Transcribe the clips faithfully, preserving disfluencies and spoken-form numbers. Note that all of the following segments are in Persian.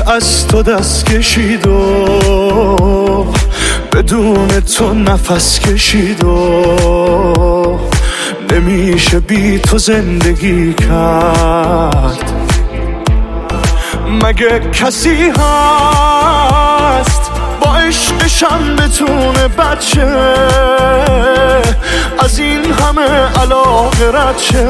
که از تو دست کشید و بدون تو نفس کشید و نمیشه بی تو زندگی کرد. مگه کسی هست با عشقشم بتونه بچه از این همه علاقه رد شه؟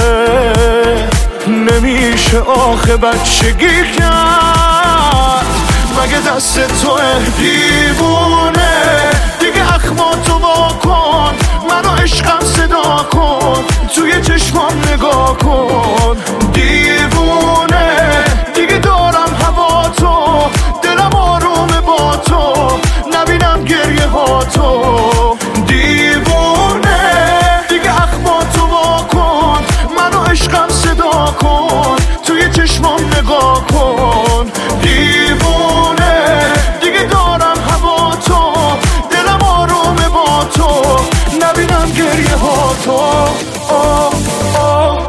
نمیشه آخه بچگی کرد. مگه دست تو دیوونه دیگه اخماتو وا کن، منو عشقم صدا کن، توی چشمام نگاه کن. دیوونه دیگه دارم هوا تو، دلم آرومه با تو، نبینم گریه ها تو. دیوونه دیگه اخماتو وا کن، منو عشقم صدا کن، توی چشمام نگاه کن. دیوونه دیگه دارم هوا تو، دلم آرومه با تو، نبینم گریه ها تو. آه آه.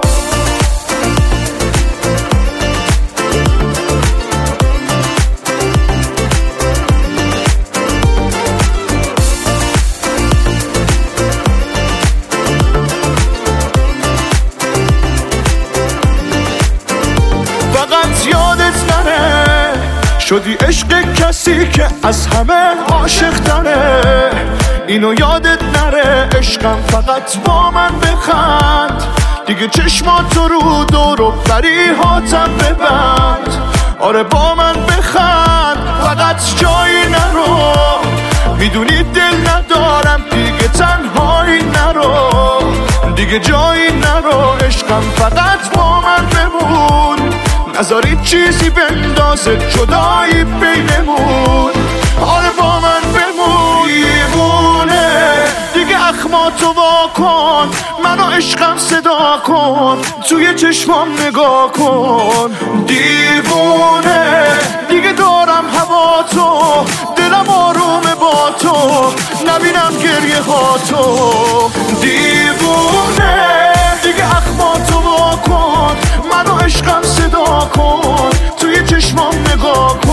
فقط یادت نره شدی عشق کسی که از همه عاشق تره. اینو یادت نره عشقم فقط با من بخند، دیگه چشماتو رو دور و بری هاتم ببند. آره با من بخند فقط جایی نرو، میدونی دل ندارم دیگه تنهایی نرو، دیگه جایی نرو عشقم فقط با من بمون. نذاری چیزی بندازه جدایی بینمون. آره با من بمون. دیوونه دیگه اخماتو وا کن، منو عشقم صدا کن، توی چشمام نگاه کن. دیوونه دیگه دارم هوا تو، دلم آرومه با تو، نبینم گریه ها تو. دیوونه دیگه اخماتو وا کن، منو عشقم صدا کن، توی چشمام نگاه کن.